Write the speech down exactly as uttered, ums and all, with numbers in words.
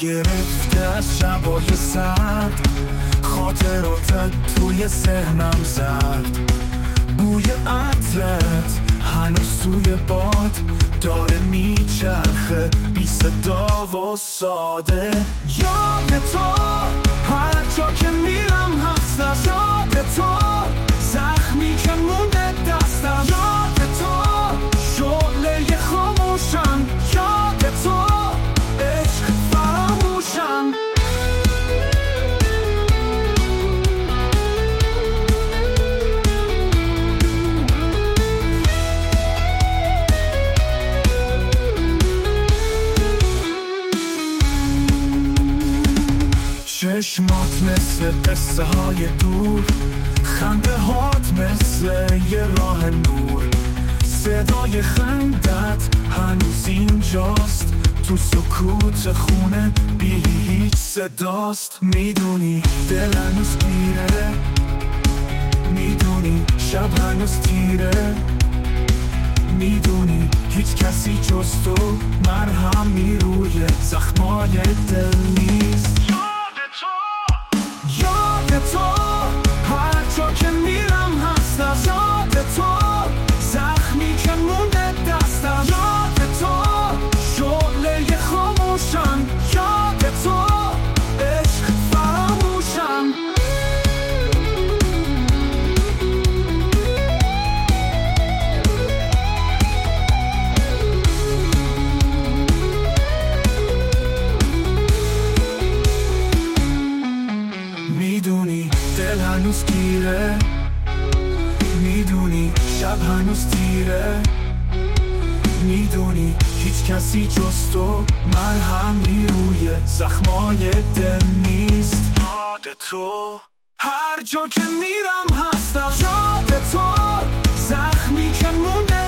گرفته از شبای سرد، خاطراتت توی ذهنم زد. بوی عطرت هنوز توی باد داره میچرخه، بی صدا و ساده. یاد تو هر جا که میرم هستم، یاد تو زخمی که مونده دستم، یاد تو شعله خاموشم، یاد تو عشق فراموشم. چشمات مثل قصه های دور، خنده هات مثل یه راه نور. صدای خندت هنوز اینجاست، تو سکوت خونه بی هیچ صداست. میدونی دل هنوز گیره، میدونی شب هنوز تیره، میدونی هیچ کسی جز تو مرهمی روی زخمای دل نیست. یاد تو هر جا که میرم هستم، یاد تو زخمی که مونده دستم، یاد تو شعله خاموشم، یاد تو عشق فراموشم. میدونی دل هنوز گیره، میدونی شب هنوز تیره، میدونی هیچ کسی جز تو مرهمی روی زخمای دل نیست. یاد تو هر جا که میرم هستم، یاد تو زخمی که مونده